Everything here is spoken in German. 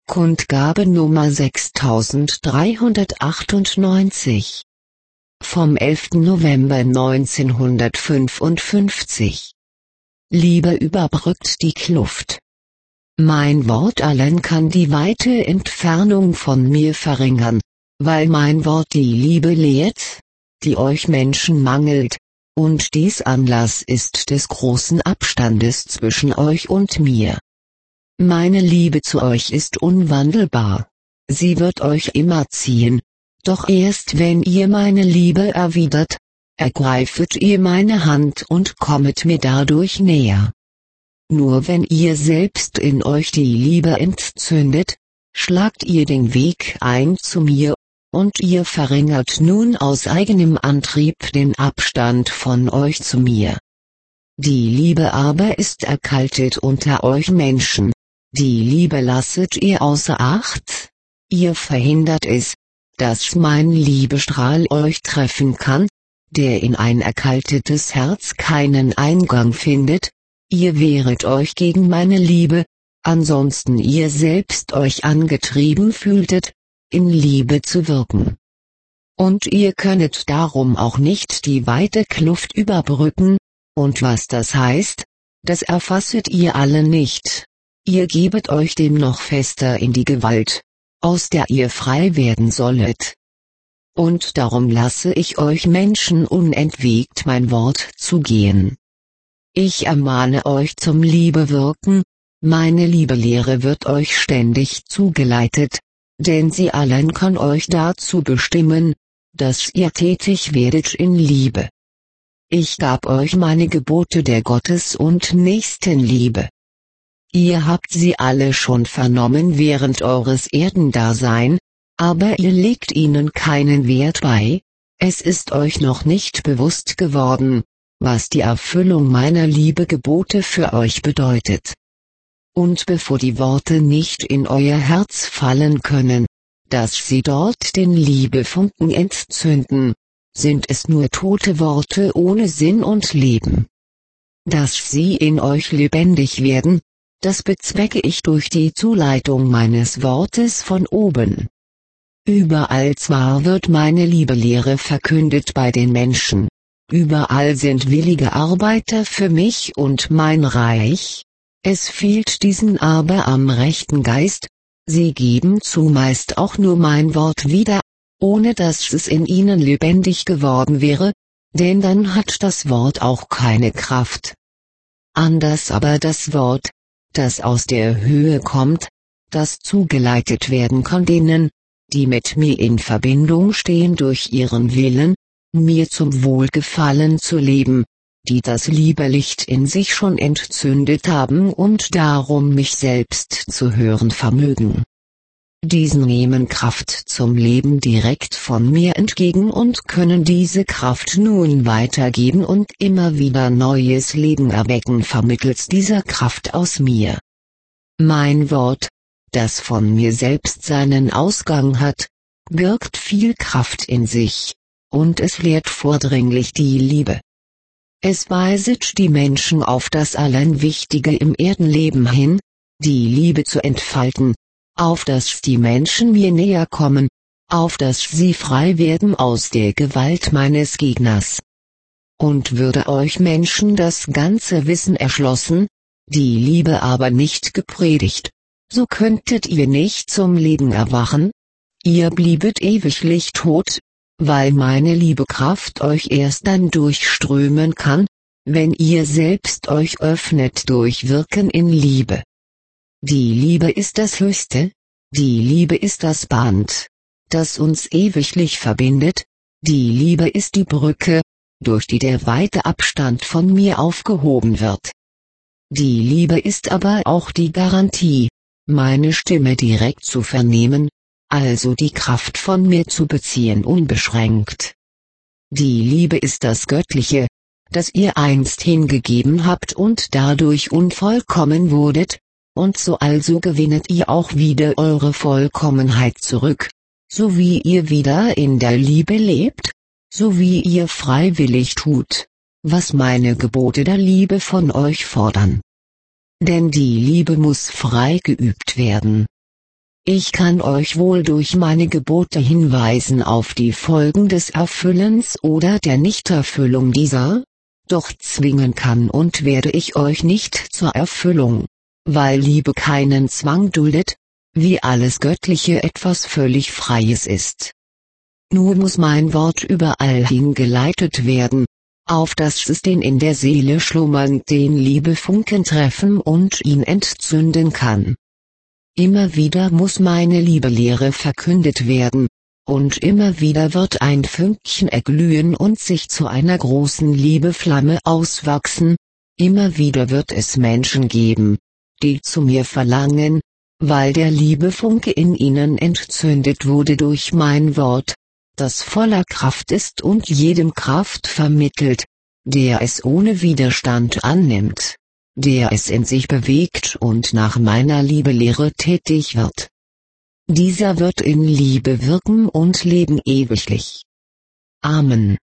Kundgabe Nummer 6398 vom 11. November 1955. Liebe überbrückt die Kluft. Mein Wort allein kann die weite Entfernung von mir verringern, weil mein Wort die Liebe lehrt, die euch Menschen mangelt, und dies Anlass ist des großen Abstandes zwischen euch und mir. Meine Liebe zu euch ist unwandelbar. Sie wird euch immer ziehen, doch erst wenn ihr meine Liebe erwidert, ergreifet ihr meine Hand und kommet mir dadurch näher. Nur wenn ihr selbst in euch die Liebe entzündet, schlagt ihr den Weg ein zu mir, und ihr verringert nun aus eigenem Antrieb den Abstand von euch zu mir. Die Liebe aber ist erkaltet unter euch Menschen. Die Liebe lasset ihr außer Acht, ihr verhindert es, dass mein Liebestrahl euch treffen kann, der in ein erkaltetes Herz keinen Eingang findet, ihr wehret euch gegen meine Liebe, ansonsten ihr selbst euch angetrieben fühltet, in Liebe zu wirken. Und ihr könnet darum auch nicht die weite Kluft überbrücken, und was das heißt, das erfasset ihr alle nicht. Ihr gebet euch dem noch fester in die Gewalt, aus der ihr frei werden sollet. Und darum lasse ich euch Menschen unentwegt mein Wort zugehen. Ich ermahne euch zum Liebewirken, meine Liebelehre wird euch ständig zugeleitet, denn sie allein kann euch dazu bestimmen, dass ihr tätig werdet in Liebe. Ich gab euch meine Gebote der Gottes- und Nächstenliebe. Ihr habt sie alle schon vernommen während eures Erdendasein, aber ihr legt ihnen keinen Wert bei, es ist euch noch nicht bewusst geworden, was die Erfüllung meiner Liebegebote für euch bedeutet. Und bevor die Worte nicht in euer Herz fallen können, dass sie dort den Liebefunken entzünden, sind es nur tote Worte ohne Sinn und Leben. Dass sie in euch lebendig werden, das bezwecke ich durch die Zuleitung meines Wortes von oben. Überall zwar wird meine Liebelehre verkündet bei den Menschen, überall sind willige Arbeiter für mich und mein Reich, es fehlt diesen aber am rechten Geist, sie geben zumeist auch nur mein Wort wieder, ohne dass es in ihnen lebendig geworden wäre, denn dann hat das Wort auch keine Kraft. Anders aber das Wort, das aus der Höhe kommt, das zugeleitet werden kann denen, die mit mir in Verbindung stehen durch ihren Willen, mir zum Wohlgefallen zu leben, die das Liebelicht in sich schon entzündet haben und darum mich selbst zu hören vermögen. Diesen nehmen Kraft zum Leben direkt von mir entgegen und können diese Kraft nun weitergeben und immer wieder neues Leben erwecken vermittels dieser Kraft aus mir. Mein Wort, das von mir selbst seinen Ausgang hat, birgt viel Kraft in sich, und es lehrt vordringlich die Liebe. Es weiset die Menschen auf das allein Wichtige im Erdenleben hin, die Liebe zu entfalten, auf dass die Menschen mir näher kommen, auf dass sie frei werden aus der Gewalt meines Gegners. Und würde euch Menschen das ganze Wissen erschlossen, die Liebe aber nicht gepredigt, so könntet ihr nicht zum Leben erwachen, ihr bliebet ewiglich tot, weil meine Liebekraft euch erst dann durchströmen kann, wenn ihr selbst euch öffnet durch Wirken in Liebe. Die Liebe ist das Höchste, die Liebe ist das Band, das uns ewiglich verbindet, die Liebe ist die Brücke, durch die der weite Abstand von mir aufgehoben wird. Die Liebe ist aber auch die Garantie, meine Stimme direkt zu vernehmen, also die Kraft von mir zu beziehen unbeschränkt. Die Liebe ist das Göttliche, das ihr einst hingegeben habt und dadurch unvollkommen wurdet, und so also gewinnet ihr auch wieder eure Vollkommenheit zurück, so wie ihr wieder in der Liebe lebt, so wie ihr freiwillig tut, was meine Gebote der Liebe von euch fordern. Denn die Liebe muss frei geübt werden. Ich kann euch wohl durch meine Gebote hinweisen auf die Folgen des Erfüllens oder der Nichterfüllung dieser, doch zwingen kann und werde ich euch nicht zur Erfüllung, weil Liebe keinen Zwang duldet, wie alles Göttliche etwas völlig Freies ist. Nur muss mein Wort überall hingeleitet werden, auf dass es den in der Seele schlummernden Liebefunken treffen und ihn entzünden kann. Immer wieder muss meine Liebelehre verkündet werden, und immer wieder wird ein Fünkchen erglühen und sich zu einer großen Liebeflamme auswachsen, immer wieder wird es Menschen geben, die zu mir verlangen, weil der Liebefunke in ihnen entzündet wurde durch mein Wort, das voller Kraft ist und jedem Kraft vermittelt, der es ohne Widerstand annimmt, der es in sich bewegt und nach meiner Liebelehre tätig wird. Dieser wird in Liebe wirken und leben ewiglich. Amen.